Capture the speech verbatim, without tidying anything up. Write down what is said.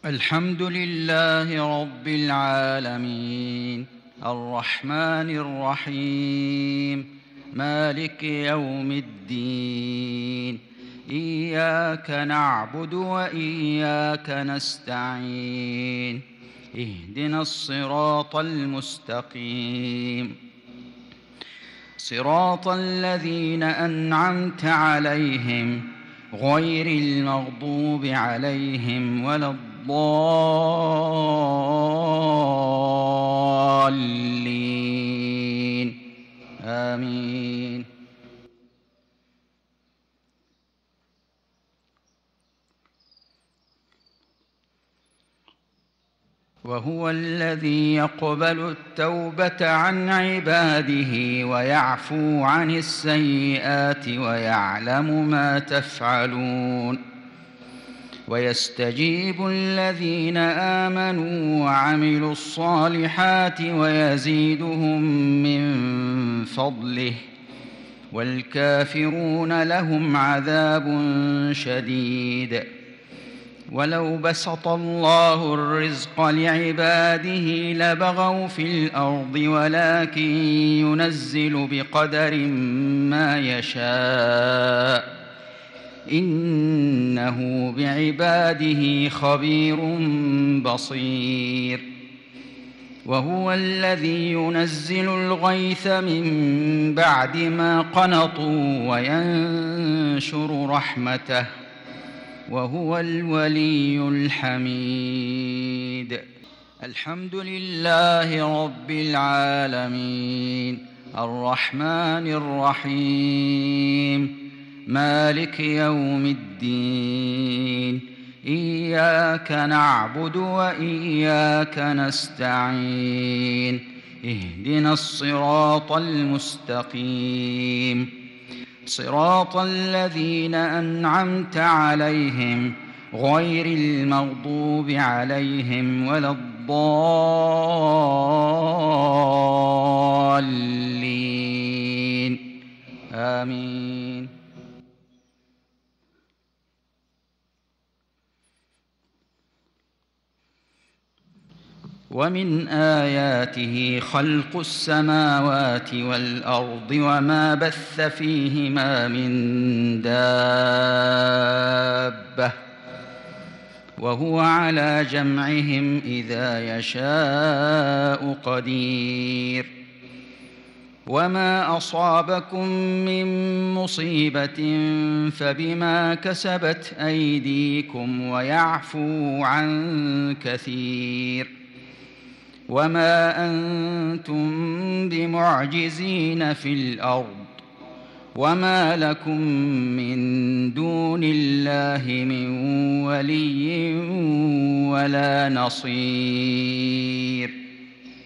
الحمد لله رب العالمين، الرحمن الرحيم، مالك يوم الدين. إياك نعبد وإياك نستعين، اهدنا الصراط المستقيم، صراط الذين أنعمت عليهم غير المغضوب عليهم ولا الضالين، آمين. وهو الذي يقبل التوبة عن عباده ويعفو عن السيئات ويعلم ما تفعلون، ويستجيب الذين آمنوا وعملوا الصالحات ويزيدهم من فضله، والكافرون لهم عذاب شديد. ولو بسط الله الرزق لعباده لبغوا في الأرض، ولكن ينزل بقدر ما يشاء، إنه بعباده خبير بصير. وهو الذي ينزل الغيث من بعد ما قنطوا وينشر رحمته، وهو الولي الحميد. الحمد لله رب العالمين، الرحمن الرحيم، مالك يوم الدين. إياك نعبد وإياك نستعين، اهدنا الصراط المستقيم، صراط الذين أنعمت عليهم غير المغضوب عليهم ولا الضالين، آمين. ومن آياته خلق السماوات والأرض وما بث فيهما من دابة، وهو على جمعهم إذا يشاء قدير. وما أصابكم من مصيبة فبما كسبت أيديكم ويعفو عن كثير. وما أنتم بمعجزين في الأرض، وما لكم من دون الله من ولي ولا نصير.